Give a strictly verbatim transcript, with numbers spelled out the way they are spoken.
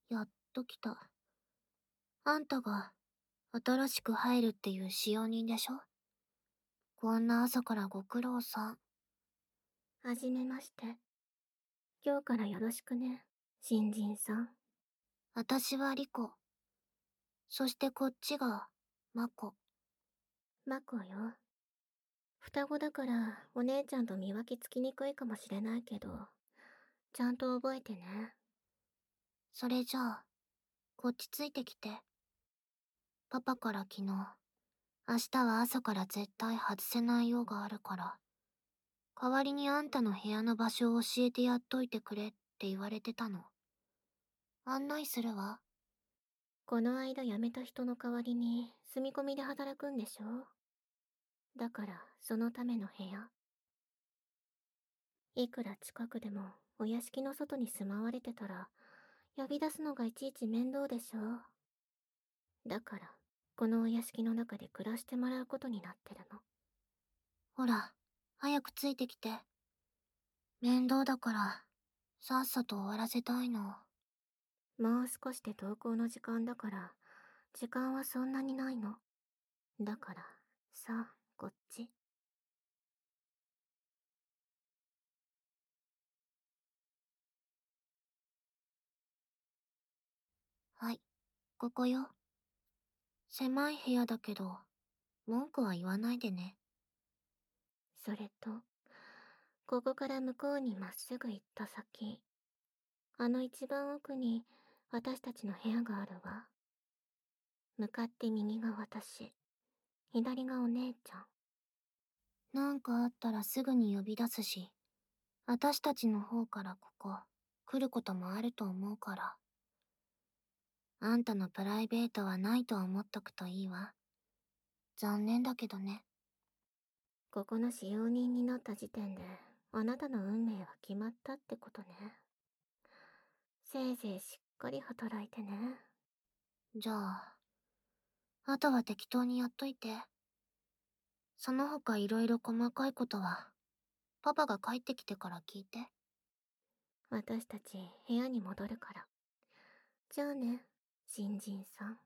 やっと来た。あんたが新しく入るっていう使用人でしょ？こんな朝からご苦労さん。 はじめまして。今日からよろしくね、新人さん。 私はリコ。そしてこっちがマコ。 マコよ。双子だからお姉ちゃんと見分けつきにくいかもしれないけど、ちゃんと覚えてね。 それじゃあ、こっちついてきて。パパから昨日、明日は朝から絶対外せない用があるから、代わりにあんたの部屋の場所を教えてやっといてくれって言われてたの。案内するわ。 この間辞めた人の代わりに住み込みで働くんでしょ？だからそのための部屋。いくら近くでもお屋敷の外に住まわれてたら、呼び出すのがいちいち面倒でしょ？だから、このお屋敷の中で暮らしてもらうことになってるの。 ほら、早くついてきて。面倒だから、さっさと終わらせたいの。 もう少しで登校の時間だから、時間はそんなにないの。だから、さあ、こっち。 はい、ここよ。狭い部屋だけど、文句は言わないでね。 それと、ここから向こうにまっすぐ行った先、あの一番奥に私たちの部屋があるわ。向かって右が私、左がお姉ちゃん。 なんかあったらすぐに呼び出すし、私たちの方からここ、来ることもあると思うから。あんたのプライベートはないと思っとくといいわ。残念だけどね。 ここの使用人になった時点で、あなたの運命は決まったってことね。せいぜいしっかり働いてね。 じゃあ、あとは適当にやっといて。その他いろいろ細かいことは、パパが帰ってきてから聞いて。 私たち部屋に戻るから。じゃあね、新人さん。